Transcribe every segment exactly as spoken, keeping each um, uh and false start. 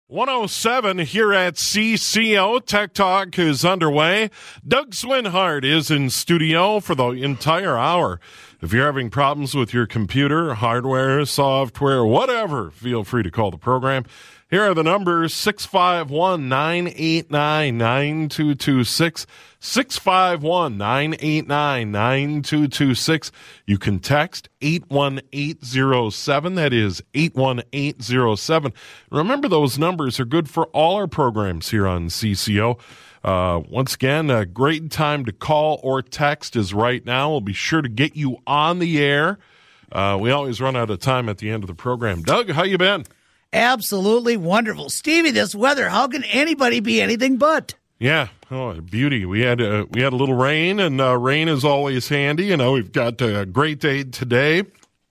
one oh seven here at C C O. Tech Talk is underway. Doug Swinhart is in studio for the entire hour. If you're having problems with your computer, hardware, software, whatever, feel free to call the program. Here are the numbers: six five one, nine eight nine, nine two two six, six five one, nine eight nine, nine two two six. You can text eight one eight zero seven. That is eight one eight zero seven. Remember, those numbers are good for all our programs here on C C O. Uh, once again, a great time to call or text is right now. We'll be sure to get you on the air. Uh, we always run out of time at the end of the program. Doug, how you been? Absolutely wonderful. Stevie, this weather, how can anybody be anything but? Yeah, oh, beauty. We had uh, we had a little rain, and uh, rain is always handy. You know, we've got a great day today.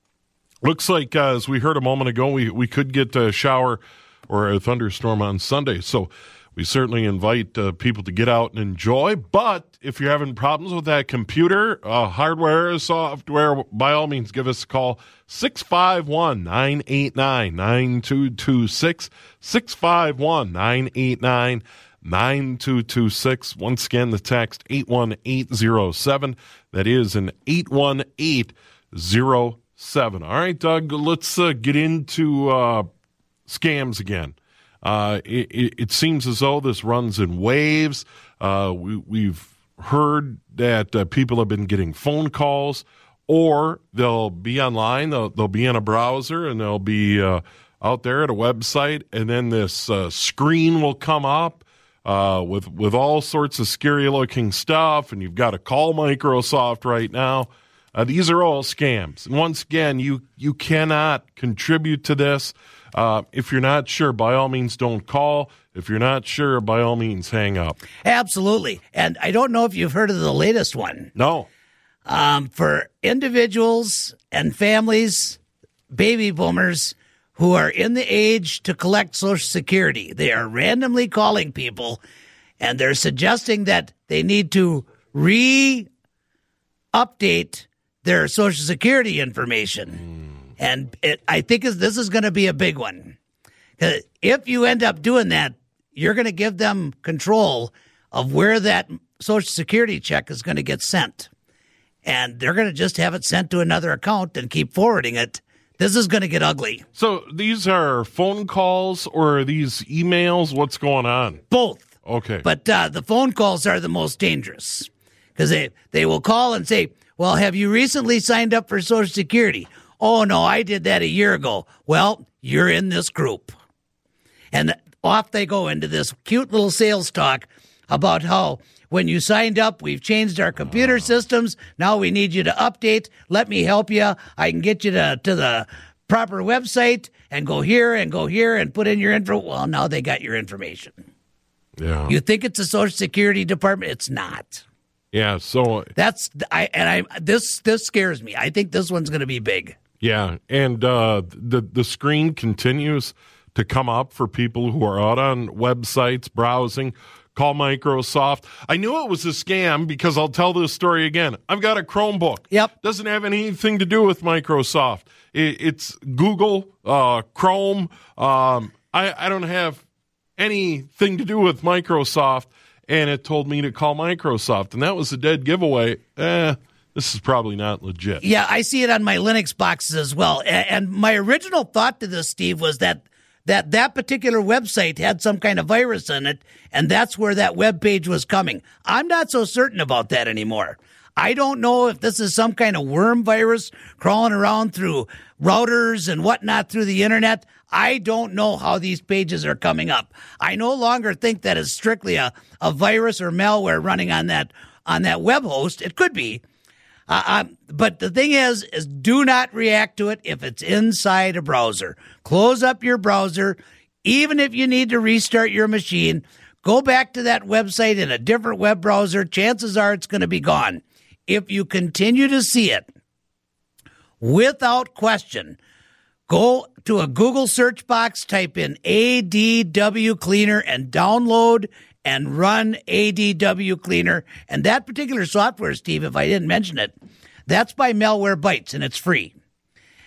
Looks like, uh, as we heard a moment ago, we, we could get a shower or a thunderstorm on Sunday. So we certainly invite uh, people to get out and enjoy. But if you're having problems with that computer, uh, hardware, software, by all means, give us a call. six five one, nine eight nine, nine two two six, six five one, nine eight nine, nine two two six. Once again, the text eight one eight zero seven. That is an eight one eight zero seven. All right, Doug, let's uh, get into uh, scams again. Uh, it, it seems as though this runs in waves. Uh, we, we've heard that uh, people have been getting phone calls, or they'll be online, they'll, they'll be in a browser, and they'll be uh, out there at a website, and then this uh, screen will come up uh, with, with all sorts of scary-looking stuff, and you've got to call Microsoft right now. Uh, these are all scams. And once again, you, you cannot contribute to this. Uh, if you're not sure, by all means, don't call. If you're not sure, by all means, hang up. Absolutely. And I don't know if you've heard of the latest one. No. Um, for individuals and families, baby boomers, who are in the age to collect Social Security, they are randomly calling people, and they're suggesting that they need to re-update their Social Security information. Mm. And it, I think this is going to be a big one. If you end up doing that, you're going to give them control of where that Social Security check is going to get sent. And they're going to just have it sent to another account and keep forwarding it. This is going to get ugly. So these are phone calls or are these emails? What's going on? Both. Okay. But uh, the phone calls are the most dangerous because they, they will call and say, well, have you recently signed up for Social Security? Oh, no, I did that a year ago. Well, you're in this group. And off they go into this cute little sales talk about how when you signed up, we've changed our computer oh. systems. Now we need you to update. Let me help you. I can get you to, to the proper website and go here and go here and put in your info. Well, now they got your information. Yeah. You think it's a Social Security department? It's not. Yeah, so that's I and I this this scares me. I think this one's going to be big. Yeah, and uh, the the screen continues to come up for people who are out on websites browsing. Call Microsoft. I knew it was a scam because I'll tell this story again. I've got a Chromebook. Yep, doesn't have anything to do with Microsoft. It, it's Google, uh, Chrome. Um, I I don't have anything to do with Microsoft. And it told me to call Microsoft, and that was a dead giveaway. Eh, this is probably not legit. Yeah, I see it on my Linux boxes as well. And my original thought to this, Steve, was that that, that particular website had some kind of virus in it, and that's where that web page was coming. I'm not so certain about that anymore. I don't know if this is some kind of worm virus crawling around through routers and whatnot through the internet. I don't know how these pages are coming up. I no longer think that is strictly a, a virus or malware running on that on that web host. It could be. Uh, um, but the thing is, is do not react to it if it's inside a browser. Close up your browser. Even if you need to restart your machine, go back to that website in a different web browser. Chances are it's going to be gone. If you continue to see it, without question, go to a Google search box, type in A D W Cleaner, and download and run A D W Cleaner. And that particular software, Steve, if I didn't mention it, that's by Malwarebytes, and it's free.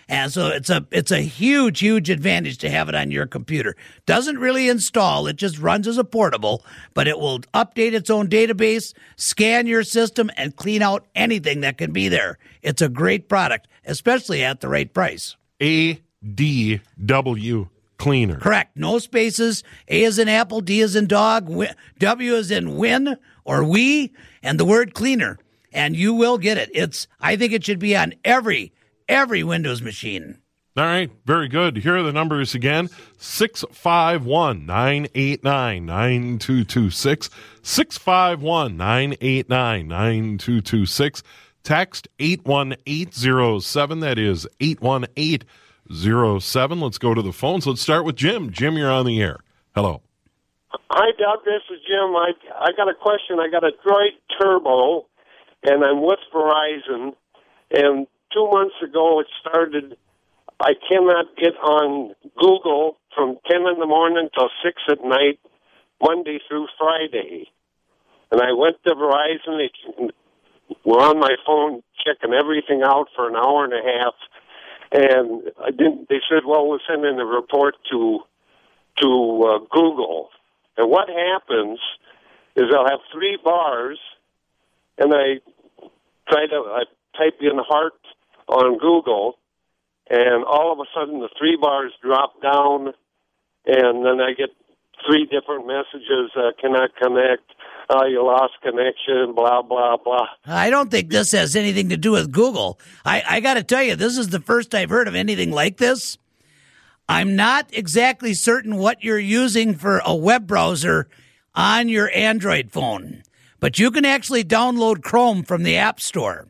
And so it's a it's a huge, huge advantage to have it on your computer. Doesn't really install. It just runs as a portable, but it will update its own database, scan your system, and clean out anything that can be there. It's a great product, especially at the right price. A D W Cleaner. Correct. No spaces. A is in apple, D is in dog, W is in win or we, and the word cleaner. And you will get it. It's. I think it should be on every every Windows machine. All right, very good. Here are the numbers again. six five one, nine eight nine, nine two two six. six five one, nine eight nine, nine two two six. Text eight one eight zero seven. That is eight one eight zero seven. Let's go to the phones. Let's start with Jim. Jim, you're on the air. Hello. Hi, Doug. This is Jim. I I got a question. I got a Droid Turbo, and I'm with Verizon. And two months ago, it started. I cannot get on Google from ten in the morning till six at night, Monday through Friday. And I went to Verizon. They were on my phone checking everything out for an hour and a half. And I didn't. They said, "Well, we'll send in a report to to uh, Google." And what happens is I'll have three bars, and I try to I type in heart on Google, and all of a sudden the three bars drop down, and then I get three different messages: uh, "Cannot connect," uh, "You lost connection," blah blah blah. I don't think this has anything to do with Google. I, I got to tell you, this is the first I've heard of anything like this. I'm not exactly certain what you're using for a web browser on your Android phone, but you can actually download Chrome from the App Store.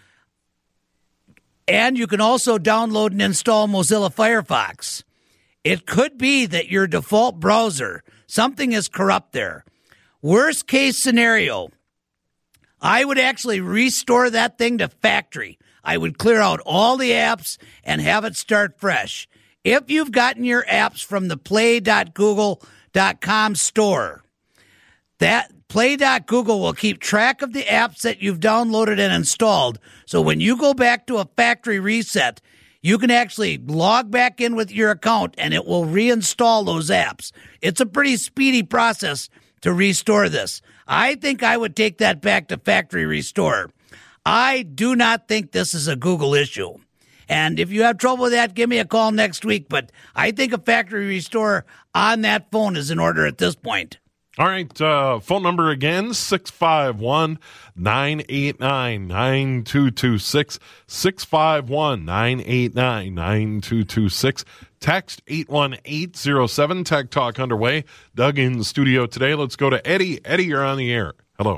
And you can also download and install Mozilla Firefox. It could be that your default browser, something is corrupt there. Worst case scenario, I would actually restore that thing to factory. I would clear out all the apps and have it start fresh. If you've gotten your apps from the play dot google dot com store, that play dot google will keep track of the apps that you've downloaded and installed. So when you go back to a factory reset, you can actually log back in with your account and it will reinstall those apps. It's a pretty speedy process to restore this. I think I would take that back to factory restore. I do not think this is a Google issue. And if you have trouble with that, give me a call next week. But I think a factory restore on that phone is in order at this point. All right, uh, phone number again, six five one, nine eight nine, nine two two six, six five one, nine eight nine, nine two two six. Text eight one eight zero seven. Tech Talk underway. Doug in the studio today. Let's go to Eddie. Eddie, you're on the air. Hello.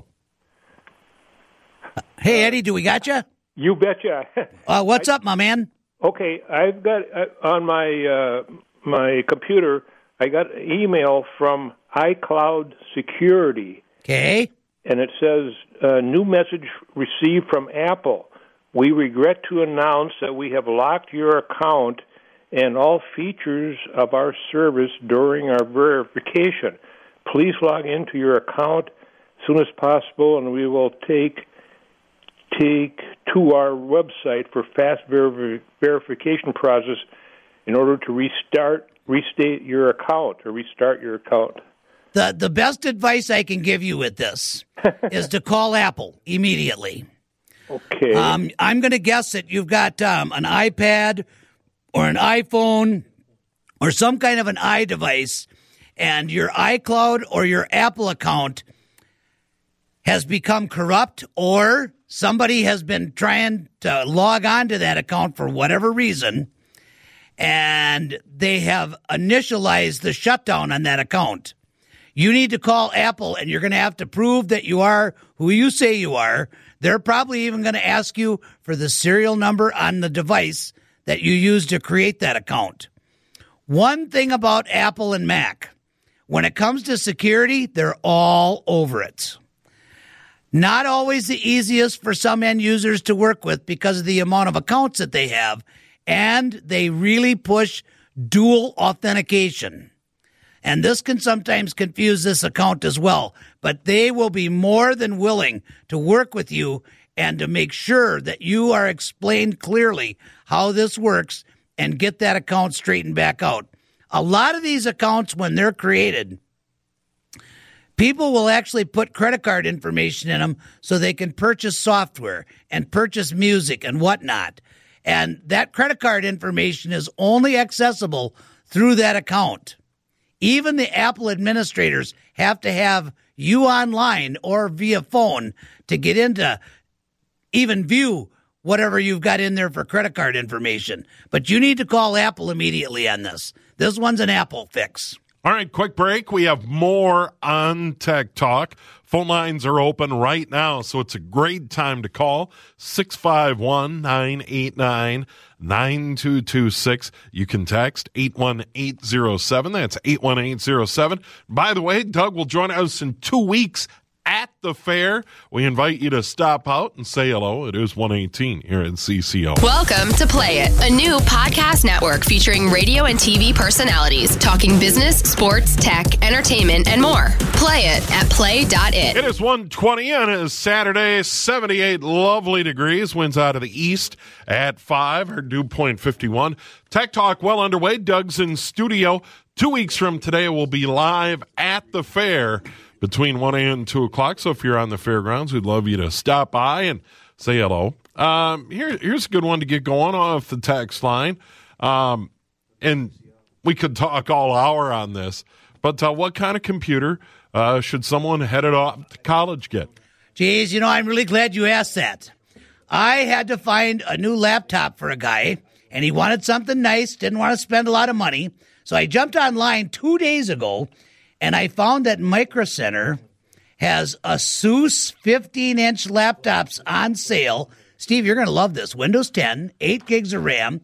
Hey, Eddie, do we got you? You betcha. Uh, what's I, up, my man? Okay, I've got uh, on my uh, my computer, I got an email from iCloud Security. Okay. And it says, uh, new message received from Apple. We regret to announce that we have locked your account and all features of our service during our verification. Please log into your account as soon as possible, and we will take take to our website for fast ver- verification process in order to restart, restate your account or restart your account. The the best advice I can give you with this is to call Apple immediately. Okay. Um, I'm going to guess that you've got um, an iPad or an iPhone or some kind of an iDevice, and your iCloud or your Apple account has become corrupt, or somebody has been trying to log on to that account for whatever reason, and they have initialized the shutdown on that account. You need to call Apple, and you're going to have to prove that you are who you say you are. They're probably even going to ask you for the serial number on the device that you used to create that account. One thing about Apple and Mac, when it comes to security, they're all over it. Not always the easiest for some end users to work with because of the amount of accounts that they have, and they really push dual authentication. And this can sometimes confuse this account as well, but they will be more than willing to work with you and to make sure that you are explained clearly how this works and get that account straightened back out. A lot of these accounts, when they're created, people will actually put credit card information in them so they can purchase software and purchase music and whatnot. And that credit card information is only accessible through that account. Even the Apple administrators have to have you online or via phone to get into even view whatever you've got in there for credit card information. But you need to call Apple immediately on this. This one's an Apple fix. All right, quick break. We have more on Tech Talk. Phone lines are open right now, so it's a great time to call. six five one, nine eight nine, nine two two six. You can text eight one eight zero seven. That's eight one eight zero seven. By the way, Doug will join us in two weeks at the fair. We invite you to stop out and say hello. It is one eighteen here at C C O. Welcome to Play It, a new podcast network featuring radio and T V personalities talking business, sports, tech, entertainment, and more. Play it at play dot it. It is one twenty on a Saturday, seventy-eight lovely degrees. Winds out of the east at five, or dew point fifty-one. Tech Talk well underway. Doug's in studio. Two weeks from today, we'll be live at the fair between one a.m. and two o'clock. So if you're on the fairgrounds, we'd love you to stop by and say hello. Um, here, here's a good one to get going off the text line. Um, and we could talk all hour on this, but uh, what kind of computer uh, should someone headed off to college get? Geez, you know, I'm really glad you asked that. I had to find a new laptop for a guy, and he wanted something nice, didn't want to spend a lot of money. So I jumped online two days ago, and I found that Micro Center has ASUS fifteen-inch laptops on sale. Steve, you're going to love this. Windows ten, eight gigs of RAM,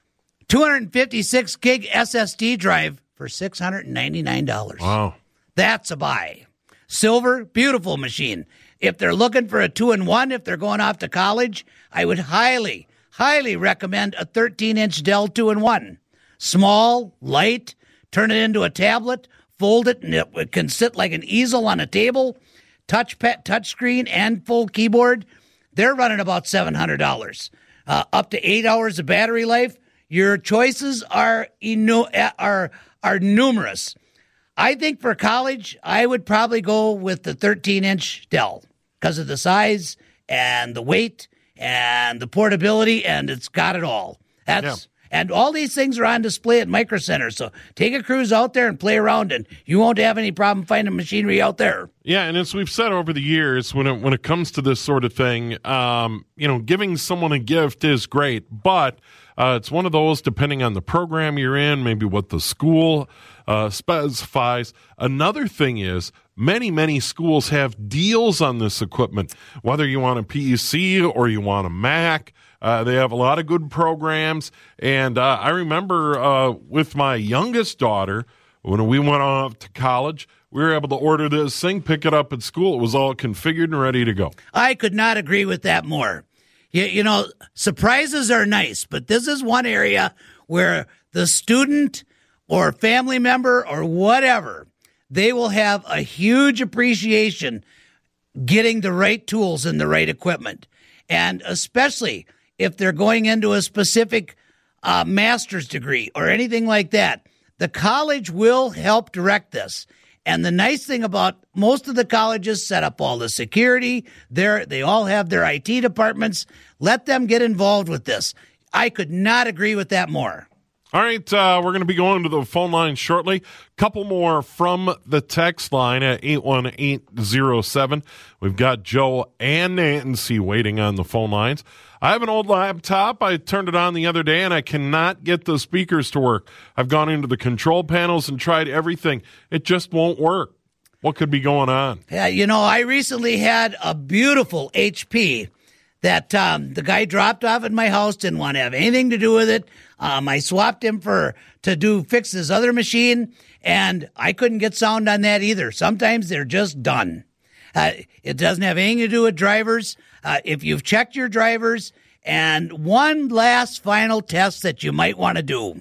two fifty-six gig S S D drive for six hundred ninety-nine dollars. Wow. That's a buy. Silver, beautiful machine. If they're looking for a two-in-one, if they're going off to college, I would highly, highly recommend a thirteen-inch Dell two-in-one. Small, light, turn it into a tablet, fold it, and it can sit like an easel on a table, touch pad, touch screen, and full keyboard. They're running about seven hundred dollars. Uh, up to eight hours of battery life. Your choices are eno- are are numerous. I think for college, I would probably go with the thirteen-inch Dell because of the size and the weight and the portability, and it's got it all. That's yeah. And all these things are on display at Micro Center. So take a cruise out there and play around, and you won't have any problem finding machinery out there. Yeah, and as we've said over the years, when it, when it comes to this sort of thing, um, you know, giving someone a gift is great, but uh, it's one of those, depending on the program you're in, maybe what the school uh, specifies. Another thing is, many, many schools have deals on this equipment, whether you want a P C or you want a Mac. Uh, they have a lot of good programs, and uh, I remember uh, with my youngest daughter, when we went off to college, we were able to order this thing, pick it up at school. It was all configured and ready to go. I could not agree with that more. You, you know, surprises are nice, but this is one area where the student or family member or whatever, they will have a huge appreciation getting the right tools and the right equipment, and especially if they're going into a specific uh, master's degree or anything like that. The college will help direct this. And the nice thing about most of the colleges set up all the security. They're, they all have their I T departments. Let them get involved with this. I could not agree with that more. All right, uh, we're going to be going to the phone line shortly. Couple more from the text line at eight one eight zero seven. We've got Joe and Nancy waiting on the phone lines. I have an old laptop. I turned it on the other day, and I cannot get the speakers to work. I've gone into the control panels and tried everything. It just won't work. What could be going on? Yeah, you know, I recently had a beautiful H P that um, the guy dropped off at my house, didn't want to have anything to do with it. Um, I swapped him for to do fix his other machine, and I couldn't get sound on that either. Sometimes they're just done. Uh, it doesn't have anything to do with drivers. Uh, if you've checked your drivers, and one last final test that you might want to do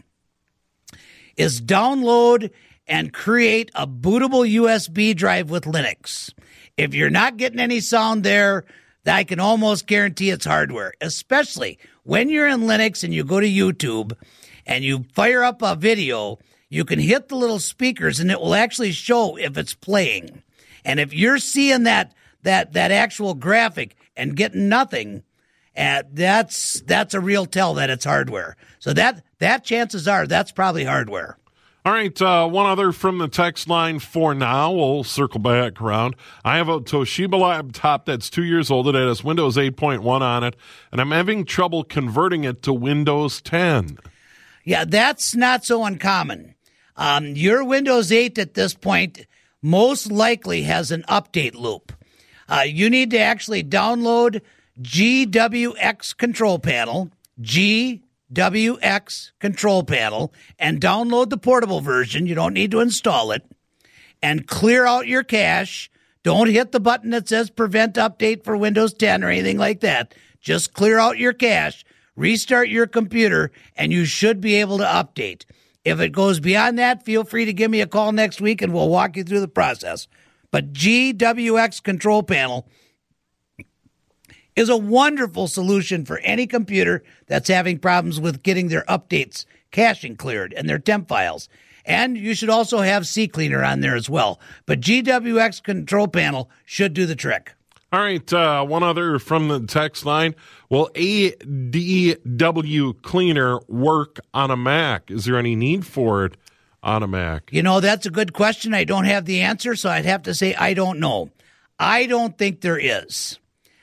is download and create a bootable U S B drive with Linux. If you're not getting any sound there, I can almost guarantee it's hardware, especially when you're in Linux and you go to YouTube and you fire up a video, you can hit the little speakers and it will actually show if it's playing. And if you're seeing that that that actual graphic and getting nothing, uh, that's that's a real tell that it's hardware. So that that chances are that's probably hardware. All right, uh, one other from the text line for now. We'll circle back around. I have a Toshiba laptop that's two years old. It has Windows eight point one on it, and I'm having trouble converting it to Windows ten. Yeah, that's not so uncommon. Um, your Windows eight at this point most likely has an update loop. Uh, you need to actually download G W X Control Panel, G W X Control Panel, and download the portable version. You don't need to install it. And clear out your cache. Don't hit the button that says prevent update for Windows ten or anything like that. Just clear out your cache, restart your computer, and you should be able to update. If it goes beyond that, feel free to give me a call next week and we'll walk you through the process. But G W X Control Panel is a wonderful solution for any computer that's having problems with getting their updates caching cleared and their temp files. And you should also have CCleaner on there as well. But G W X Control Panel should do the trick. All right, uh, one other from the text line. Will A D W Cleaner work on a Mac? Is there any need for it on a Mac? You know, that's a good question. I don't have the answer, so I'd have to say I don't know. I don't think there is.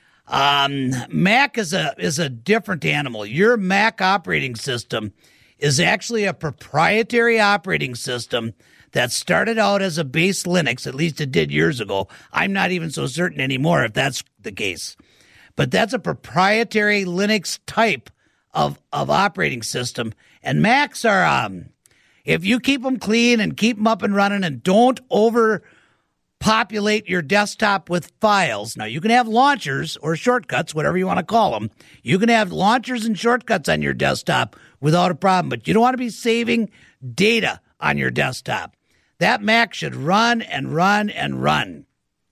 Um, Mac is a is a different animal. Your Mac operating system is actually a proprietary operating system that started out as a base Linux. At least it did years ago. I'm not even so certain anymore if that's the case. But that's a proprietary Linux type of of operating system. And Macs are, um, if you keep them clean and keep them up and running and don't over populate your desktop with files. Now, you can have launchers or shortcuts, whatever you want to call them. You can have launchers and shortcuts on your desktop without a problem, but you don't want to be saving data on your desktop. That Mac should run and run and run.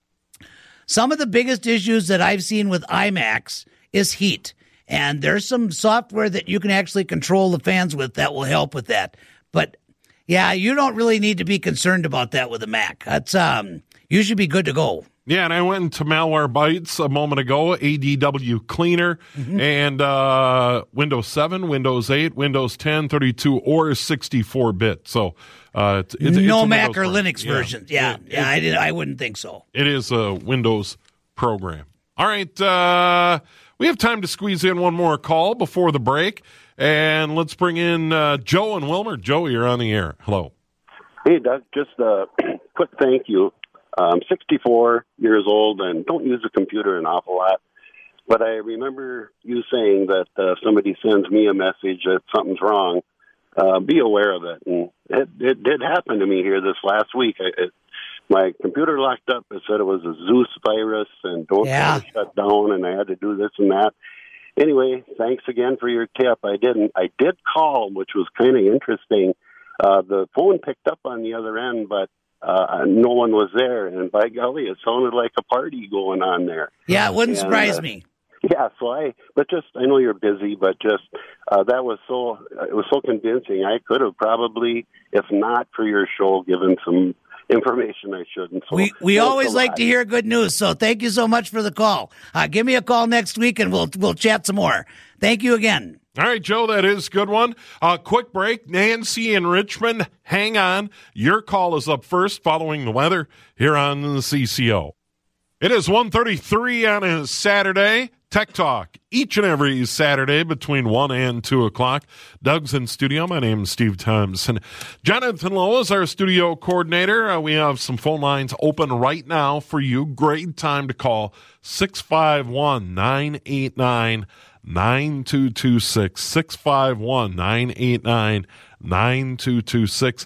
Some of the biggest issues that I've seen with iMacs is heat, and there's some software that you can actually control the fans with that will help with that. But, yeah, you don't really need to be concerned about that with a Mac. That's um. You should be good to go. Yeah, and I went into Malwarebytes a moment ago, A D W Cleaner, mm-hmm. and uh, Windows seven, Windows eight, Windows ten, thirty-two, or sixty-four bit. So uh, it's, it's, no it's Mac or program. Linux yeah. versions. Yeah, it, yeah, it, I did. I wouldn't think so. It is a Windows program. All right, uh, we have time to squeeze in one more call before the break, and let's bring in uh, Joe and Wilmer. Joe, you're on the air. Hello. Hey, Doug. Just a quick thank you. I'm sixty-four years old and don't use the computer an awful lot. But I remember you saying that uh, if somebody sends me a message that something's wrong, uh, be aware of it. And it, it did happen to me here this last week. I, it, my computer locked up. It said it was a Zeus virus and don't yeah. shut down, and I had to do this and that. Anyway, thanks again for your tip. I didn't. I did call, which was kind of interesting. Uh, the phone picked up on the other end, but Uh, no one was there, and by golly, it sounded like a party going on there. Yeah, it wouldn't and, surprise uh, me. Yeah, so I, but just, I know you're busy, but just, uh, that was so, uh, it was so convincing. I could have probably, if not for your show, given some information I shouldn't. So, we we always like to hear good news, so thank you so much for the call. Uh, give me a call next week, and we'll we'll chat some more. Thank you again. All right, Joe, that is a good one. Uh, quick break. Nancy in Richmond, hang on. Your call is up first following the weather here on the C C O. It is one thirty-three on a Saturday. Tech Talk each and every Saturday between one and two o'clock. Doug's in studio. My name is Steve Thompson. Jonathan Lowe is our studio coordinator. Uh, we have some phone lines open right now for you. Great time to call six five one, nine eight nine, nine two two six, six five one, nine eight nine, nine two two six.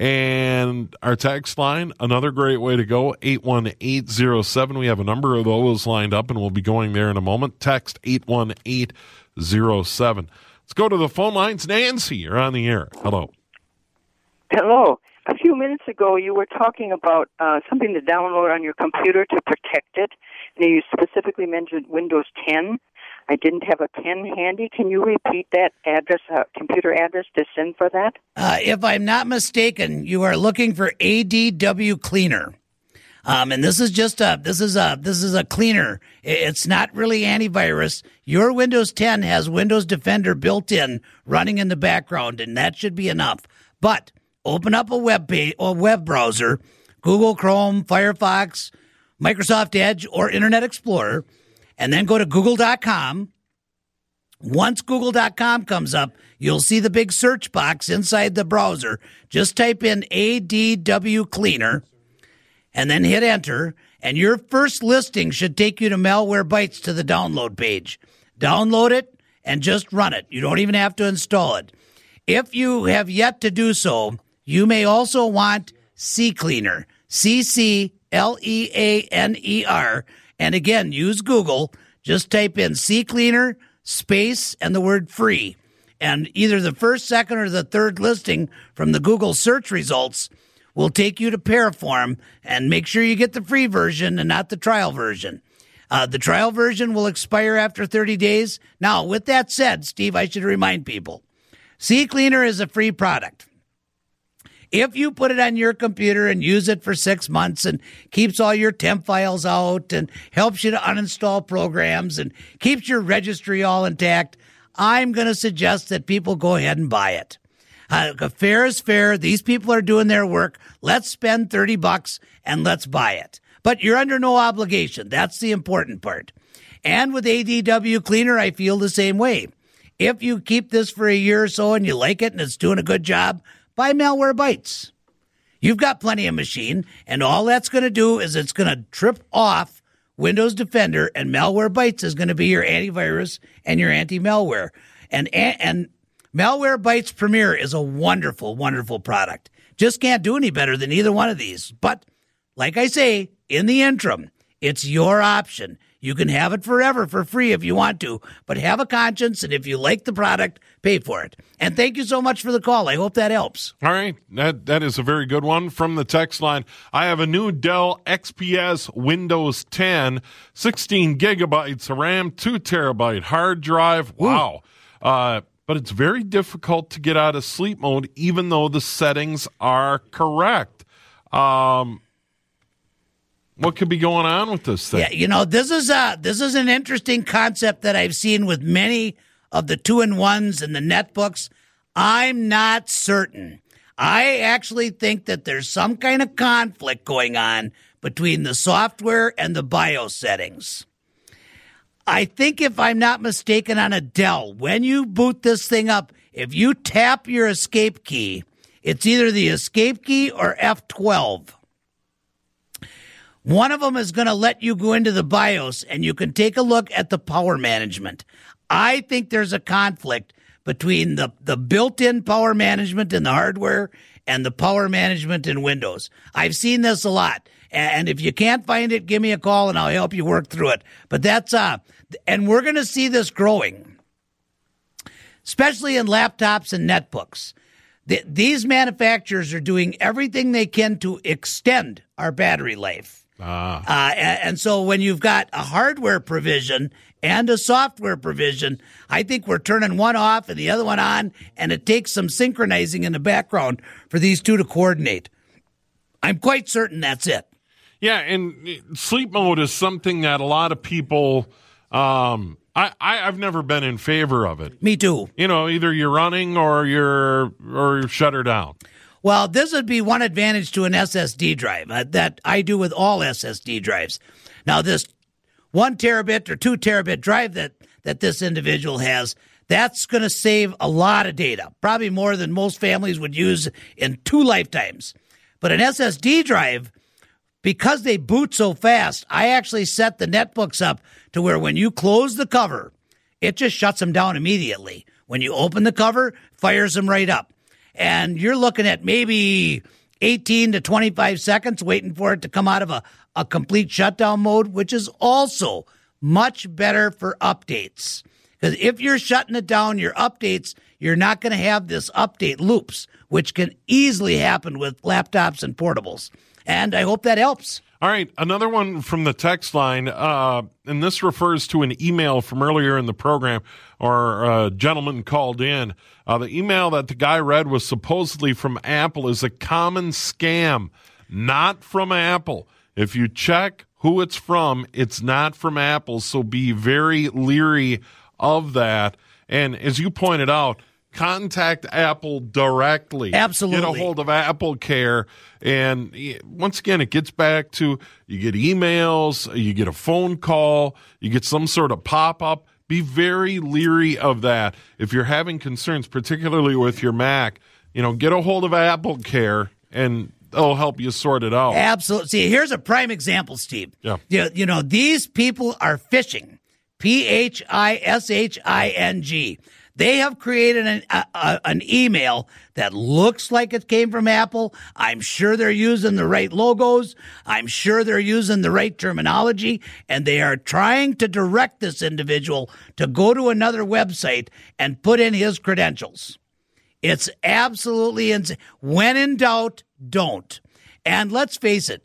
And our text line, another great way to go, eight one eight zero seven. We have a number of those lined up, and we'll be going there in a moment. Text eight one eight zero seven. Let's go to the phone lines. Nancy, you're on the air. Hello. Hello. A few minutes ago, you were talking about uh, something to download on your computer to protect it. And you specifically mentioned Windows ten. I didn't have a ten handy. Can you repeat that address, uh, computer address to send for that? Uh, if I'm not mistaken, you are looking for A D W Cleaner. Um, and this is just a this is a this is a cleaner. It's not really antivirus. Your Windows ten has Windows Defender built in, running in the background, and that should be enough. But open up a web page or web browser, Google Chrome, Firefox, Microsoft Edge, or Internet Explorer, and then go to google dot com. Once google dot com comes up, you'll see the big search box inside the browser. Just type in A D W Cleaner and then hit enter, and your first listing should take you to Malwarebytes to the download page. Download it and just run it. You don't even have to install it. If you have yet to do so, you may also want CCleaner, C C L E A N E R, and again, use Google. Just type in CCleaner, space, and the word free. And either the first, second, or the third listing from the Google search results will take you to Paraform, and make sure you get the free version and not the trial version. Uh, the trial version will expire after thirty days. Now, with that said, Steve, I should remind people, CCleaner is a free product. If you put it on your computer and use it for six months and keeps all your temp files out and helps you to uninstall programs and keeps your registry all intact, I'm going to suggest that people go ahead and buy it. Uh, fair is fair. These people are doing their work. Let's spend thirty bucks and let's buy it. But you're under no obligation. That's the important part. And with A D W Cleaner, I feel the same way. If you keep this for a year or so and you like it and it's doing a good job, buy Malwarebytes. You've got plenty of machine, and all that's going to do is it's going to trip off Windows Defender, and Malwarebytes is going to be your antivirus and your anti-malware. And and Malwarebytes Premier is a wonderful, wonderful product. Just can't do any better than either one of these. But like I say, in the interim, it's your option. You can have it forever for free if you want to, but have a conscience, and if you like the product, pay for it. And thank you so much for the call. I hope that helps. All right. That that is a very good one from the text line. I have a new Dell X P S Windows ten, sixteen gigabytes of RAM, two terabyte hard drive. Wow. Uh, but it's very difficult to get out of sleep mode, even though the settings are correct. Um, what could be going on with this thing? Yeah, you know, this is a this is an interesting concept that I've seen with many of the two-in-ones and the netbooks. I'm not certain. I actually think that there's some kind of conflict going on between the software and the BIOS settings. I think, if I'm not mistaken, on a Dell, when you boot this thing up, if you tap your escape key, it's either the escape key or F twelve. One of them is going to let you go into the BIOS, and you can take a look at the power management. I think there's a conflict between the, the built-in power management in the hardware and the power management in Windows. I've seen this a lot. And if you can't find it, give me a call and I'll help you work through it. But that's, uh, and we're going to see this growing, especially in laptops and netbooks. The, these manufacturers are doing everything they can to extend our battery life. Ah. Uh, and, and so when you've got a hardware provision and a software provision, I think we're turning one off and the other one on, and it takes some synchronizing in the background for these two to coordinate. I'm quite certain that's it. Yeah, and sleep mode is something that a lot of people, um, I, I, I've never been in favor of it. Me too. You know, either you're running or you're or you shut her down. Well, this would be one advantage to an S S D drive uh, that I do with all S S D drives. Now, this one terabit or two terabit drive that, that this individual has, that's going to save a lot of data, probably more than most families would use in two lifetimes. But an S S D drive, because they boot so fast, I actually set the netbooks up to where when you close the cover, it just shuts them down immediately. When you open the cover, fires them right up. And you're looking at maybe eighteen to twenty-five seconds waiting for it to come out of a, a complete shutdown mode, which is also much better for updates. Because if you're shutting it down, your updates, you're not going to have this update loops, which can easily happen with laptops and portables. And I hope that helps. All right, another one from the text line, uh, and this refers to an email from earlier in the program, or a gentleman called in. Uh, the email that the guy read was supposedly from Apple is a common scam, not from Apple. If you check who it's from, it's not from Apple, so be very leery of that. And as you pointed out, contact Apple directly. Absolutely. Get a hold of Apple Care. And once again, it gets back to you get emails, you get a phone call, you get some sort of pop-up. Be very leery of that. If you're having concerns, particularly with your Mac, you know, get a hold of Apple Care and they'll help you sort it out. Absolutely. See, here's a prime example, Steve. Yeah. You, you know, these people are phishing. P H I S H I N G. They have created an, a, a, an email that looks like it came from Apple. I'm sure they're using the right logos. I'm sure they're using the right terminology. And they are trying to direct this individual to go to another website and put in his credentials. It's absolutely insane. When in doubt, don't. And let's face it,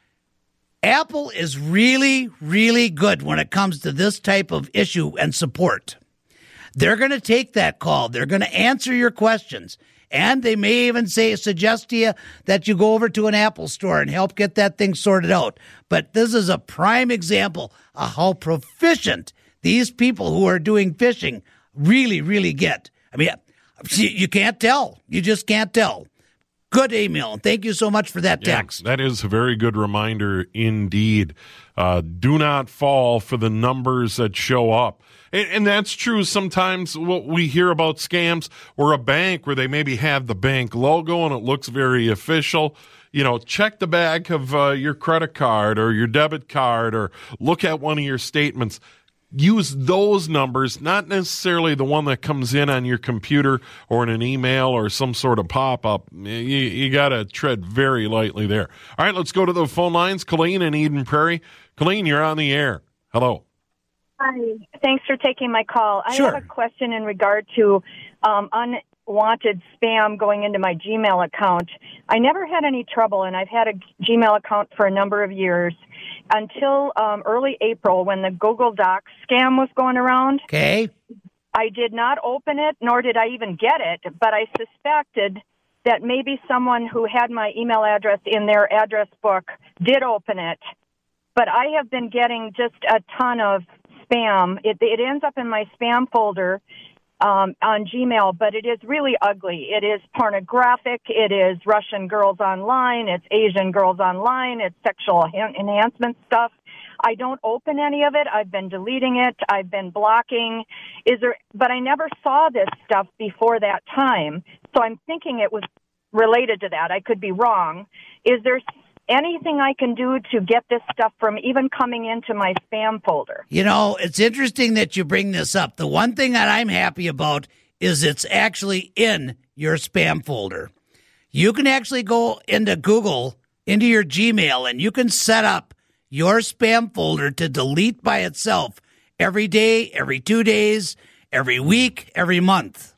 Apple is really, really good when it comes to this type of issue and support. They're going to take that call. They're going to answer your questions. And they may even say, suggest to you that you go over to an Apple store and help get that thing sorted out. But this is a prime example of how proficient these people who are doing phishing really, really get. I mean, you can't tell. You just can't tell. Good email. Thank you so much for that text. Yeah, that is a very good reminder indeed. Uh, do not fall for the numbers that show up. And, and that's true. Sometimes what we hear about scams, or a bank where they maybe have the bank logo and it looks very official. You know, check the back of uh, your credit card or your debit card, or look at one of your statements. Use those numbers, not necessarily the one that comes in on your computer or in an email or some sort of pop-up. You, you got to tread very lightly there. All right, let's go to the phone lines. Colleen in Eden Prairie. Colleen, you're on the air. Hello. Hi. Thanks for taking my call. I Sure. have a question in regard to um, unwanted spam going into my Gmail account. I never had any trouble, and I've had a Gmail account for a number of years until um, early April when the Google Docs scam was going around. Okay. I did not open it, nor did I even get it, but I suspected that maybe someone who had my email address in their address book did open it. But I have been getting just a ton of spam. It, it ends up in my spam folder um, on Gmail, but it is really ugly. It is pornographic. It is Russian girls online. It's Asian girls online. It's sexual enhancement stuff. I don't open any of it. I've been deleting it. I've been blocking. Is there? But I never saw this stuff before that time, so I'm thinking it was related to that. I could be wrong. Is there anything I can do to get this stuff from even coming into my spam folder? You know, it's interesting that you bring this up. The one thing that I'm happy about is it's actually in your spam folder. You can actually go into Google, into your Gmail, and you can set up your spam folder to delete by itself every day, every two days, every week, every month.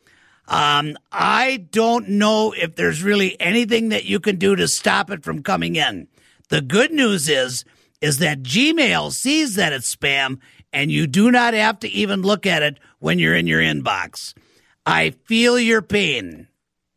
Um, I don't know if there's really anything that you can do to stop it from coming in. The good news is, is that Gmail sees that it's spam, and you do not have to even look at it when you're in your inbox. I feel your pain.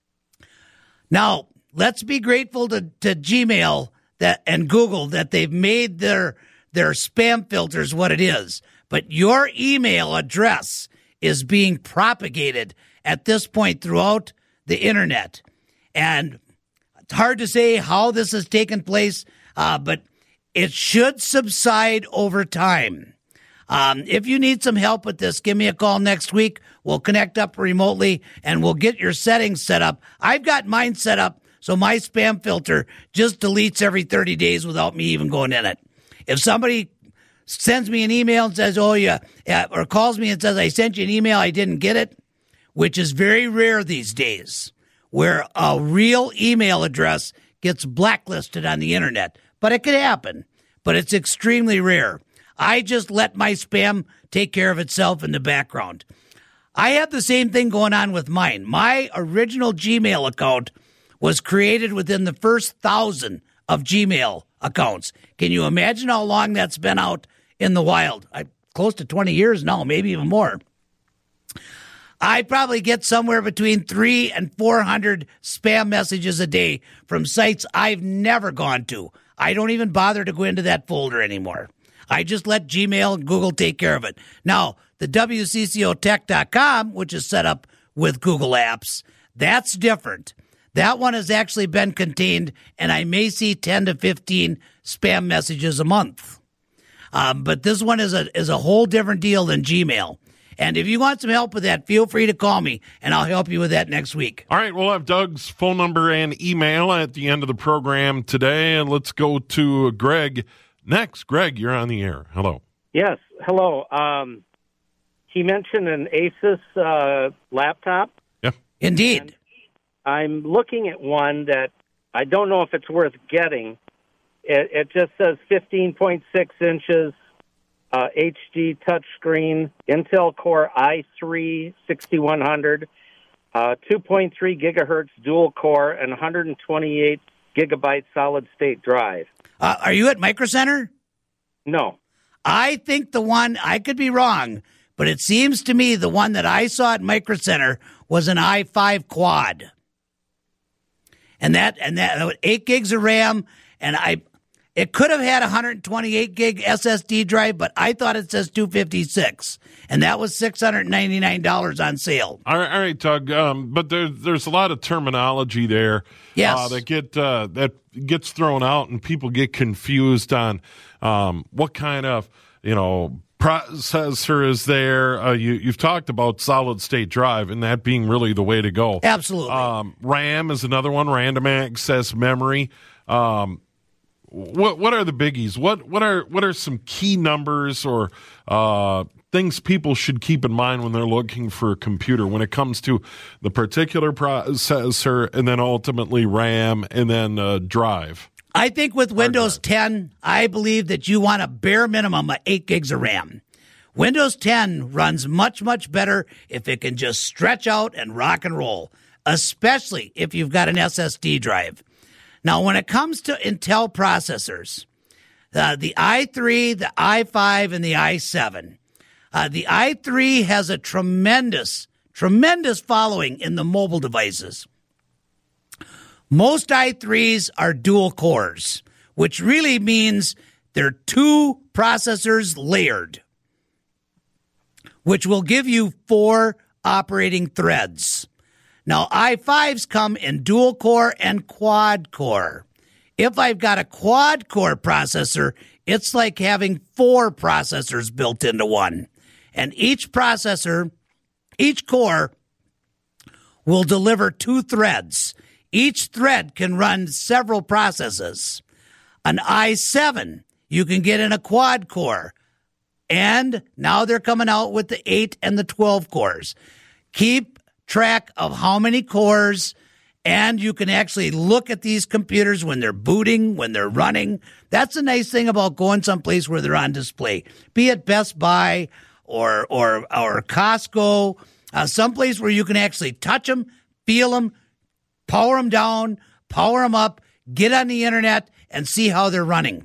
Now, let's be grateful to, to Gmail that and Google that they've made their their spam filters what it is. But your email address is being propagated at this point throughout the internet. And it's hard to say how this has taken place, uh, but it should subside over time. Um, if you need some help with this, give me a call next week. We'll connect up remotely, and we'll get your settings set up. I've got mine set up so my spam filter just deletes every thirty days without me even going in it. If somebody sends me an email and says, oh, yeah, or calls me and says, I sent you an email, I didn't get it, which is very rare these days, where a real email address gets blacklisted on the internet. But it could happen, but it's extremely rare. I just let my spam take care of itself in the background. I have the same thing going on with mine. My original Gmail account was created within the first thousand of Gmail accounts. Can you imagine how long that's been out in the wild? I, close to twenty years now, maybe even more. I probably get somewhere between three and four hundred spam messages a day from sites I've never gone to. I don't even bother to go into that folder anymore. I just let Gmail and Google take care of it. Now, the W C C O tech dot com, which is set up with Google Apps, that's different. That one has actually been contained, and I may see ten to fifteen spam messages a month. Um, but this one is a is a whole different deal than Gmail. And if you want some help with that, feel free to call me, and I'll help you with that next week. All right, we'll have Doug's phone number and email at the end of the program today. And let's go to Greg next. Greg, you're on the air. Hello. Yes, hello. Um, he mentioned an Asus uh, laptop. Yeah. Indeed. And I'm looking at one that I don't know if it's worth getting. It, it just says fifteen point six inches. Uh, H D touchscreen, Intel Core i three sixty-one hundred, uh, two point three gigahertz dual core, and one hundred twenty-eight gigabyte solid state drive. Uh, are you at Micro Center? No. I think the one, I could be wrong, but it seems to me the one that I saw at Micro Center was an i five quad. And that, and that, eight gigs of RAM, and I, it could have had a one hundred twenty-eight gig S S D drive, but I thought it says two fifty-six, and that was six hundred ninety-nine dollars on sale. All right, all right, Doug. Um, but there, there's a lot of terminology there. Yes. uh, that get uh, that gets thrown out, and people get confused on um, what kind of you know processor is there. Uh, you, you've talked about solid state drive, and that being really the way to go. Absolutely. Um, RAM is another one. Random access memory. Um, What what are the biggies? What what are what are some key numbers or uh, things people should keep in mind when they're looking for a computer when it comes to the particular processor and then ultimately RAM and then uh, drive? I think with Windows ten, I believe that you want a bare minimum of eight gigs of RAM. Windows ten runs much, much better if it can just stretch out and rock and roll, especially if you've got an S S D drive. Now, when it comes to Intel processors, uh, the i three, the i five, and the i seven, uh, the i three has a tremendous, tremendous following in the mobile devices. Most i threes are dual cores, which really means they're two processors layered, which will give you four operating threads. Now, i fives come in dual core and quad core. If I've got a quad core processor, it's like having four processors built into one. And each processor, each core, will deliver two threads. Each thread can run several processes. An i seven, you can get in a quad core. And now they're coming out with the eight and the twelve cores. Keep track of how many cores, and you can actually look at these computers when they're booting, when they're running. That's the nice thing about going someplace where they're on display, be it Best Buy or or or Costco, uh, someplace where you can actually touch them, feel them, power them down, power them up, get on the internet, and see how they're running.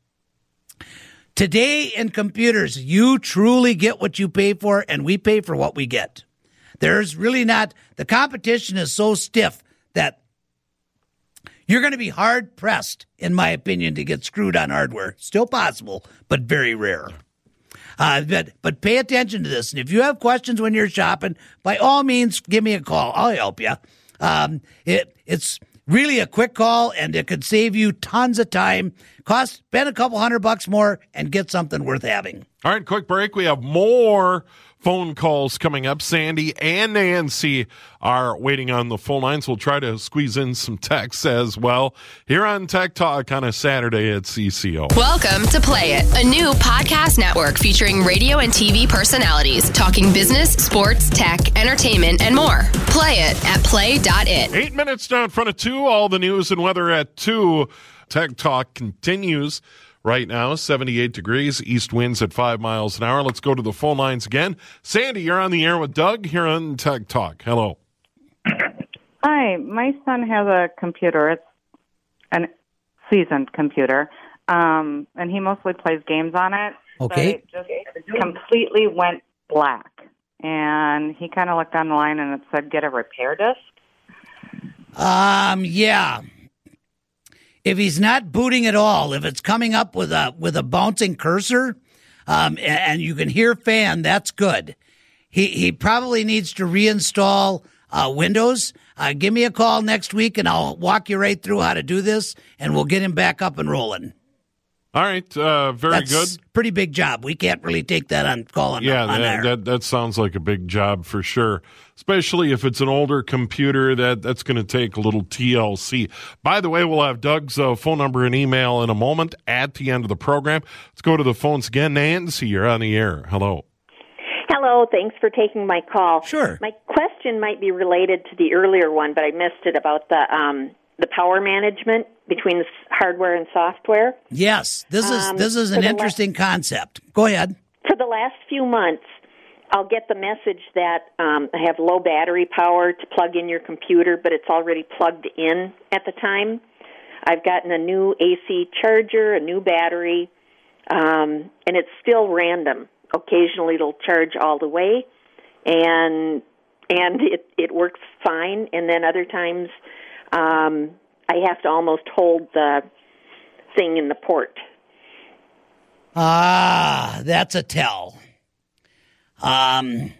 Today in computers, you truly get what you pay for, and we pay for what we get. There's really not, the competition is so stiff that you're going to be hard pressed, in my opinion, to get screwed on hardware. Still possible, but very rare. Uh, but, but pay attention to this. And if you have questions when you're shopping, by all means, give me a call. I'll help you. Um, it, it's really a quick call, and it could save you tons of time. Cost, spend a couple hundred bucks more and get something worth having. All right, quick break. We have more phone calls coming up. Sandy and Nancy are waiting on the phone lines. We'll try to squeeze in some texts as well here on Tech Talk on a Saturday at C C O. Welcome to Play It, a new podcast network featuring radio and T V personalities talking business, sports, tech, entertainment, and more. Play it at play dot it. Eight minutes down in front of two. All the news and weather at two. Tech Talk continues right now, seventy-eight degrees, east winds at five miles an hour. Let's go to the phone lines again. Sandy, you're on the air with Doug here on Tech Talk. Hello. Hi, my son has a computer. It's a seasoned computer, um, and he mostly plays games on it. Okay. But it just completely went black, and he kind of looked on the line and it said, get a repair disc. Um, yeah. If he's not booting at all, if it's coming up with a with a bouncing cursor, um, and, and you can hear fan, that's good. He he probably needs to reinstall uh, Windows. Uh, give me a call next week, and I'll walk you right through how to do this, and we'll get him back up and rolling. All right, uh, very That's good. Pretty big job. We can't really take that on call on, yeah, on that, air. that that sounds like a big job for sure, especially if it's an older computer. That that's going to take a little T L C. By the way, we'll have Doug's uh, phone number and email in a moment at the end of the program. Let's go to the phones again. Nancy, you're on the air. Hello. Hello, thanks for taking my call. Sure. My question might be related to the earlier one, but I missed it about the um, the power management between the hardware and software. Yes, this is Um, this is an for the interesting concept. Go ahead. For the last few months, I'll get the message that um, I have low battery power to plug in your computer, but it's already plugged in at the time. I've gotten a new A C charger, a new battery, um, and it's still random. Occasionally it'll charge all the way, and and it, it works fine. And then other times um, I have to almost hold the thing in the port. Ah, that's a tell. Um,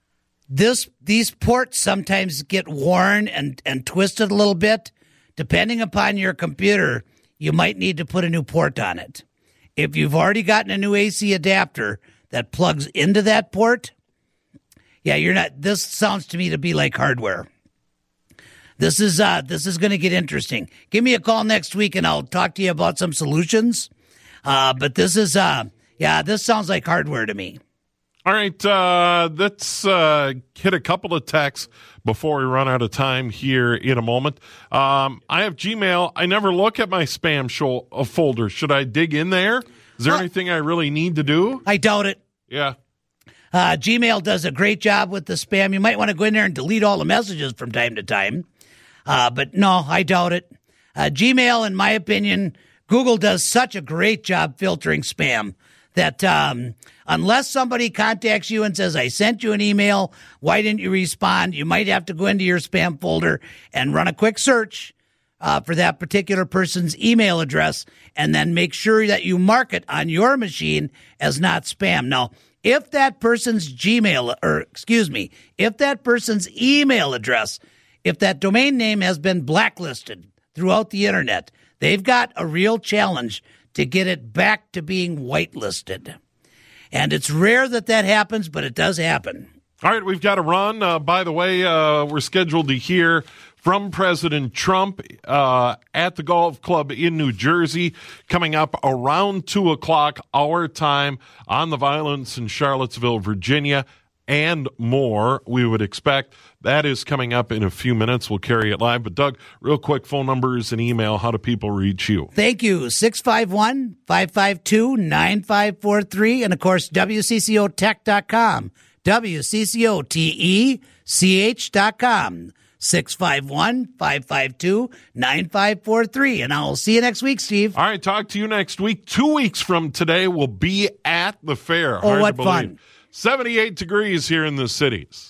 this these ports sometimes get worn and, and twisted a little bit. Depending upon your computer, you might need to put a new port on it. If you've already gotten a new A C adapter that plugs into that port, yeah, you're not. This sounds to me to be like hardware. This is uh, this is going to get interesting. Give me a call next week, and I'll talk to you about some solutions. Uh, but this is, uh, yeah, this sounds like hardware to me. All right, uh, let's uh, hit a couple of texts before we run out of time here in a moment. Um, I have Gmail. I never look at my spam show, uh, folder. Should I dig in there? Is there uh, anything I really need to do? I doubt it. Yeah. Uh, Gmail does a great job with the spam. You might want to go in there and delete all the messages from time to time. Uh, but no, I doubt it. Uh, Gmail, in my opinion, Google does such a great job filtering spam that um, unless somebody contacts you and says, I sent you an email, why didn't you respond? You might have to go into your spam folder and run a quick search uh, for that particular person's email address, and then make sure that you mark it on your machine as not spam. Now, if that person's Gmail, or excuse me, if that person's email address, if that domain name has been blacklisted throughout the internet, they've got a real challenge to get it back to being whitelisted. And it's rare that that happens, but it does happen. All right, we've got to run. Uh, by the way, uh, we're scheduled to hear from President Trump uh, at the golf club in New Jersey coming up around two o'clock our time on the violence in Charlottesville, Virginia, and more we would expect. That is coming up in a few minutes. We'll carry it live. But, Doug, real quick, phone numbers and email. How do people reach you? Thank you. six five one, five five two, nine five four three. And, of course, W C C O tech dot com. W C C O T E C H dot com. six five one, five five two, nine five four three. And I'll see you next week, Steve. All right, talk to you next week. Two weeks from today, we'll be at the fair. Oh, Hard what to believe. fun. seventy-eight degrees here in the cities.